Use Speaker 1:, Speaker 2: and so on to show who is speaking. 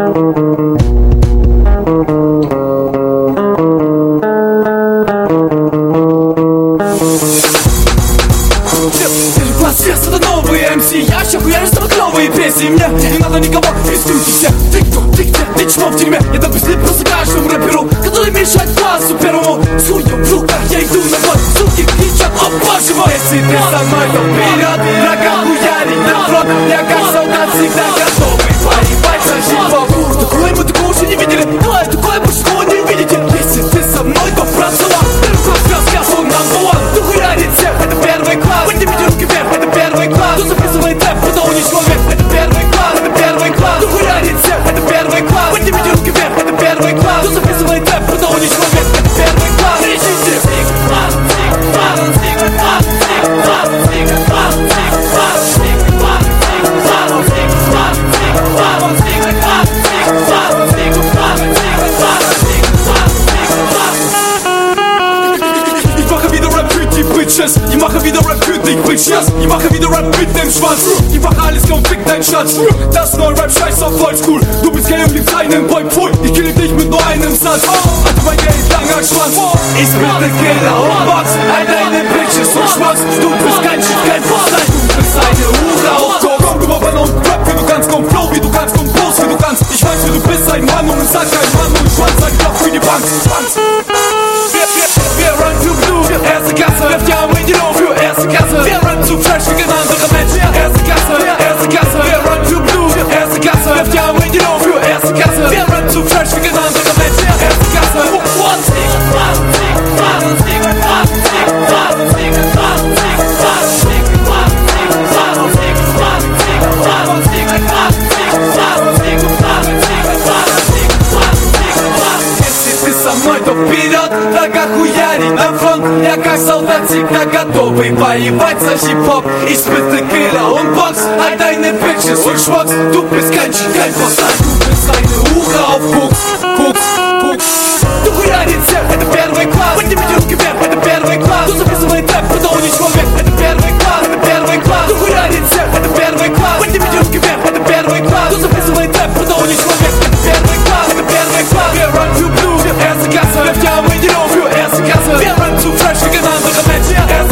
Speaker 1: Сейчас это новые МС, я ща хуярю с тобой клёвые песни. Мне не надо никого, рисуйте все. Ты кто, ты где, ты чмо в тюрьме? Я дам песни просто каждому рэперу, который мешает классу первому. С хуем в руках я иду на бой, суки кричат, о боже мой. Если ты со мной, то вперед, врага хуярить на фронт. Я как солдат всегда готовый поебать за хип-хоп. Такое мы такого уже не видели, давай такое больше такого не увидите. Если ты со мной, то француа, первый класс, я свой number one. Ты хуярит всех, это первый класс. Поднимите руки вверх, это первый класс. Кто записывает рэп, кто не человек, это первый класс, это первый класс. Кто хуярит всех, это первый класс. Поднимите руки вверх, это первый класс. Кто записывает рэп, кто не человек, это первый класс. Кричите! Ich mache wieder Rap für dich, Bitches. Ich mache wieder Rap mit dem Schwanz. Ich mache alles und fick deinen Schatz. Das neue Rap scheiß auf Oldschool. Du bist gay und liebst einen Boy, pfui. Ich kill dich mit nur einem Satz. Also mein Geld langer Schwanz. Ich bin der Killer und Box. All deine Bitches und Schwanz. Du bist kein Shit, kein Vorteil. Du bist eine Hure auf Koks. Komm, du Mann und Rap, wie du kannst. Komm, Flow, wie du kannst. Komm, Post, wie du kannst. Ich weiß, wie du bist, ein Mann und sag kein Mann und Schwanz. Ein Block für die Bank. Wir run für Blue, erste Klasse. Werft ja am Radio für erste Klasse. Wir run zu Trash wie ein anderer Mensch. Erste Klasse, erste Klasse. Wir run für Blue, erste Klasse. Werft ja am Radio für erste Klasse. Wir run zu Trash wie ein anderer Mensch. Erste Klasse. Вперед, врага хуярить на фронт. Я как солдат всегда готовый воевать за хип-хоп. Ich bin der Killer und Box. All deine Bitches und Schwocks. Du bist kein Boss, du bist eine Hure auf Koks. Koks, Koks.